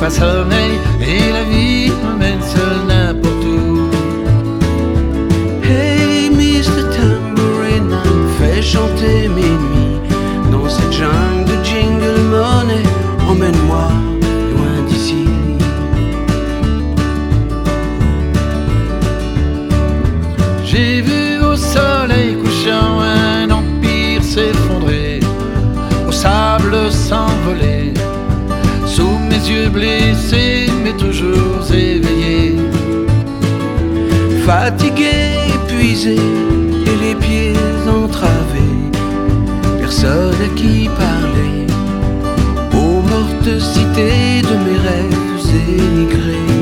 pas sommeil et la vie me mène seul n'importe où. Hey Mr. Tambourine Man, fais chanter mes nuits dans cette jungle de jingle money. Emmène-moi loin d'ici. J'ai vu au soleil couchant un empire s'effondrer, au sable s'envoler, sous mes yeux blessés mais toujours éveillés. Fatigué, épuisé et les pieds entravés, personne à qui parler, aux mortes cités de mes rêves émigrés.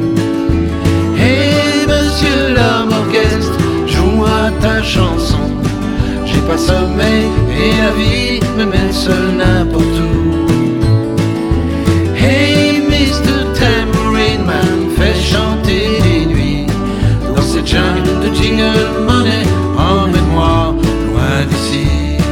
Hey monsieur l'homme orchestre, joue-moi ta chanson. J'ai pas sommeil et la vie me mène seul n'importe où. Hey Mr. Tambourine Man, fais chanter les nuits dans cette jungle de jingle money. Emmène-moi loin d'ici.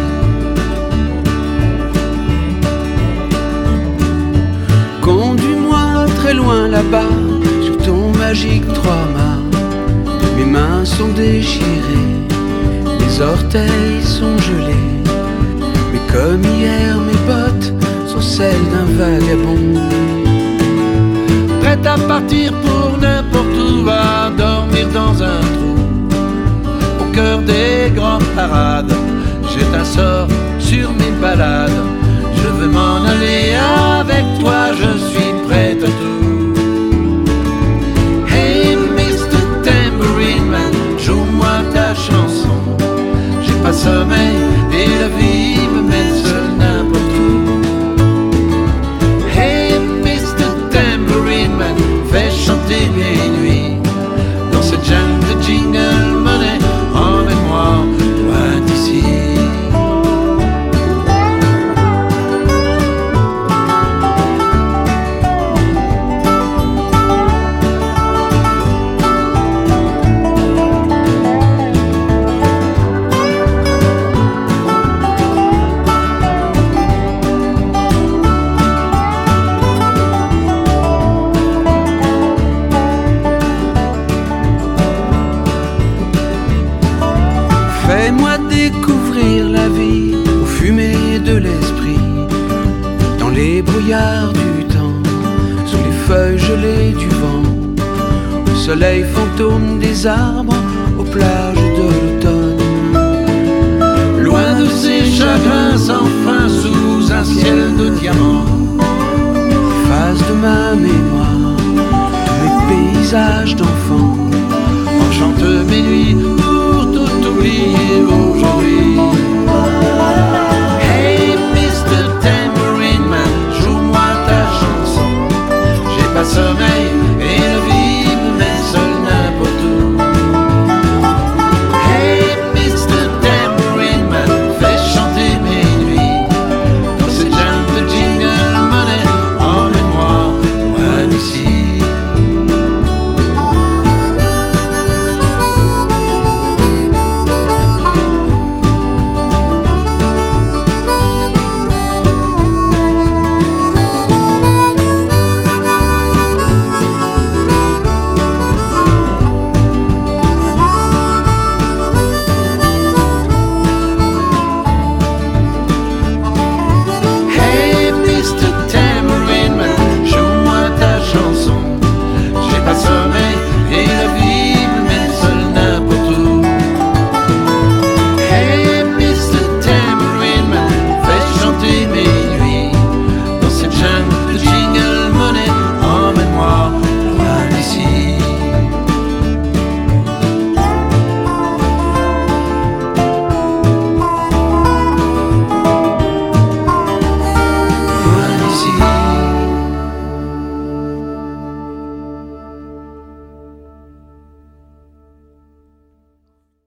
Conduis-moi très loin là-bas, sur ton magique trois-mâts. Mes mains sont déchirées, mes orteils sont gelés, mais comme hier mes bottes sont celles d'un vagabond. Prête à partir pour n'importe où, à dormir dans un trou, au cœur des grandes parades. Jette un sort sur mes balades. Je veux m'en aller avec toi, je suis prête à tout. Hey Mr. Tambourine Man, joue-moi ta chanson. J'ai pas sommeil et la vie me mène seul n'importe où. Hey Mr. Tambourine Man, fais chanter mes nuits dans cette jungle de jingle money. Emmène-moi loin d'ici. Fais-moi découvrir la vie aux fumées de l'esprit, dans les brouillards du temps, sous les feuilles gelées du vent, au soleil fantôme des arbres, aux plages